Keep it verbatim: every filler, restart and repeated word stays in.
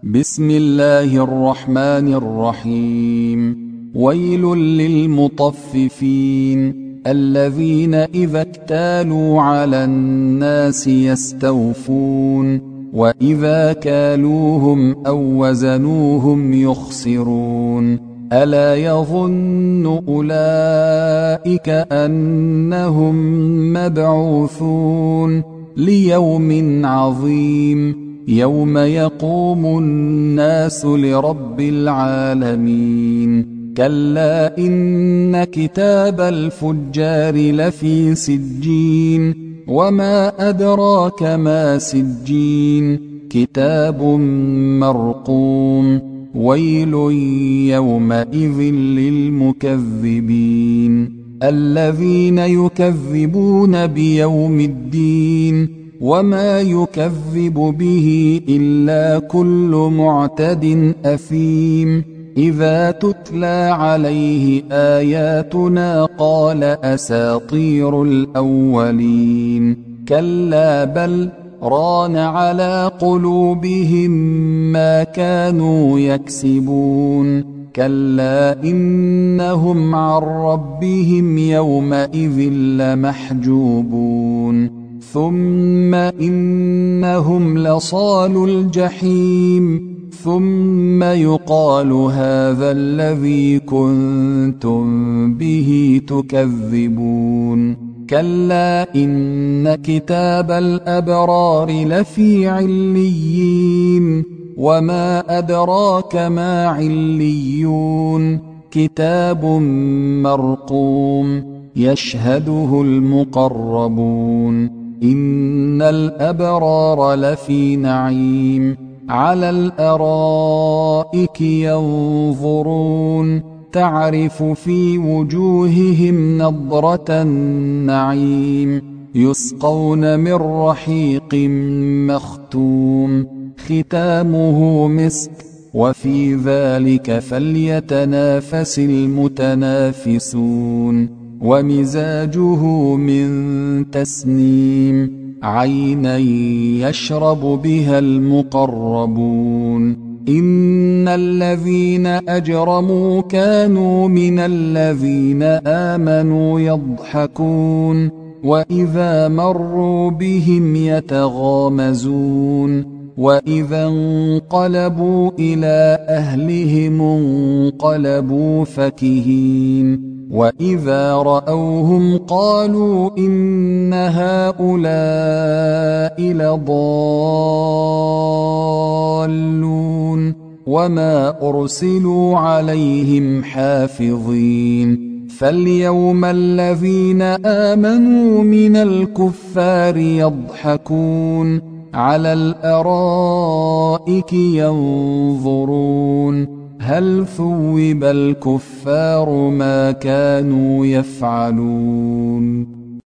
بسم الله الرحمن الرحيم. ويل للمطففين الذين إذا اكتالوا على الناس يستوفون وإذا كالوهم أو وزنوهم يخسرون ألا يظن أولئك أنهم مبعوثون ليوم عظيم يوم يقوم الناس لرب العالمين كلا إن كتاب الفجار لفي سجين وما أدراك ما سجين كتاب مرقوم ويل يومئذ للمكذبين الذين يكذبون بيوم الدين وما يكذب به إلا كل معتد أثيم إذا تتلى عليه آياتنا قال أساطير الأولين كلا بل ران على قلوبهم ما كانوا يكسبون كلا إنهم عن ربهم يومئذ لمحجوبون ثم إنهم لصالو الجحيم ثم يقال هذا الذي كنتم به تكذبون كلا إن كتاب الأبرار لفي عليين وما أدراك ما عليون كتاب مرقوم يشهده المقربون إن الأبرار لفي نعيم على الأرائك ينظرون تعرف في وجوههم نضرة النعيم يسقون من رحيق مختوم ختامه مسك وفي ذلك فليتنافس المتنافسون ومزاجه من تسنيم عينا يشرب بها المقربون إن الذين أجرموا كانوا من الذين آمنوا يضحكون وإذا مروا بهم يتغامزون وإذا انقلبوا إلى أهلهم انقلبوا فكهين وإذا رأوهم قالوا إن هؤلاء لضالون وما أرسلوا عليهم حافظين فاليوم الذين آمنوا من الكفار يضحكون على الأرائك ينظرون هل ثوب الكفار ما كانوا يفعلون